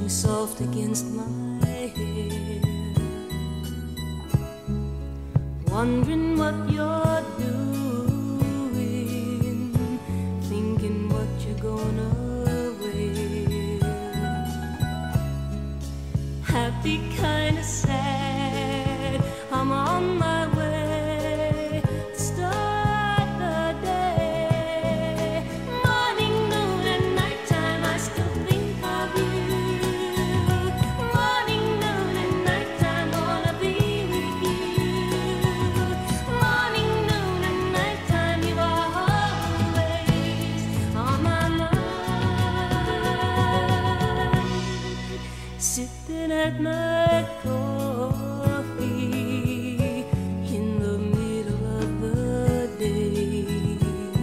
pushing soft against my hair, wondering what you're doing, thinking what you're gonna wear. Happy, kinda sad, I'm on my way to start the day. Morning, noon, and nighttime, I still think of you. Morning, noon, and nighttime, wanna be with you. Morning, noon, and nighttime, you are always on my mind. Sipping at my coffee in the middle of the day,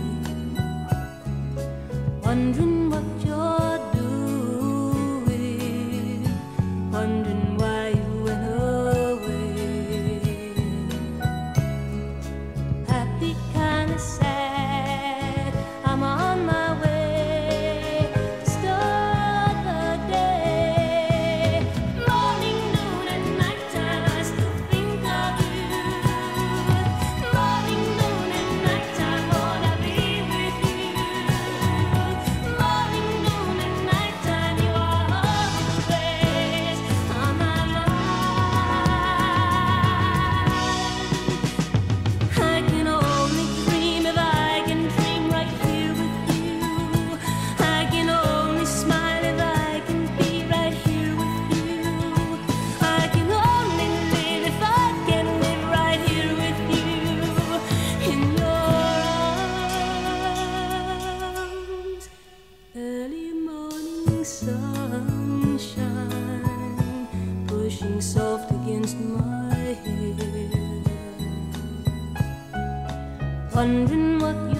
wondering what you're doing, wondering why you went away. Happy, kinda sad, I'm on my way to start the day. Morning, noon, and nighttime, I still think of you. Morning, noon, and nighttime, wanna be with you. Morning, noon, and nighttime, you are always on my mind. I can only dream if I can dream right here with you. I can only smile if I can be right here with you. I can only live if I can live right here with you. In your arms, early morning sunshine, pushing soft against my hair, wondering what